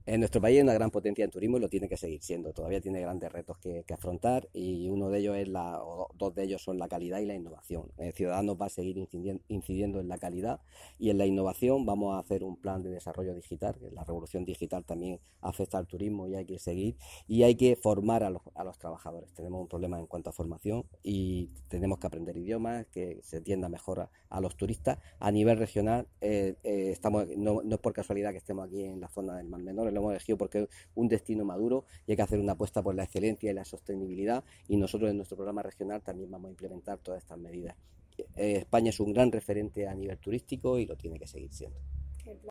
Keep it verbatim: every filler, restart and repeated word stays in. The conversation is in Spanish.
En nuestro país hay una gran potencia en turismo y lo tiene que seguir siendo. Todavía tiene grandes retos que, que afrontar y uno de ellos es la, o dos de ellos son la calidad y la innovación. El Ciudadanos va a seguir incidiendo, incidiendo en la calidad y en la innovación. Vamos a hacer un plan de desarrollo digital, que la revolución digital también afecta al turismo y hay que seguir y hay que formar a los, a los trabajadores. Tenemos un problema en cuanto a formación y tenemos que aprender idiomas, que se tienda mejor a, a los turistas. A nivel regional, eh, eh, estamos, no, no es por casualidad que estemos aquí en la zona del Mar Menor, lo hemos elegido porque es un destino maduro y hay que hacer una apuesta por la excelencia y la sostenibilidad y nosotros en nuestro programa regional también vamos a implementar todas estas medidas. Eh, España es un gran referente a nivel turístico y lo tiene que seguir siendo.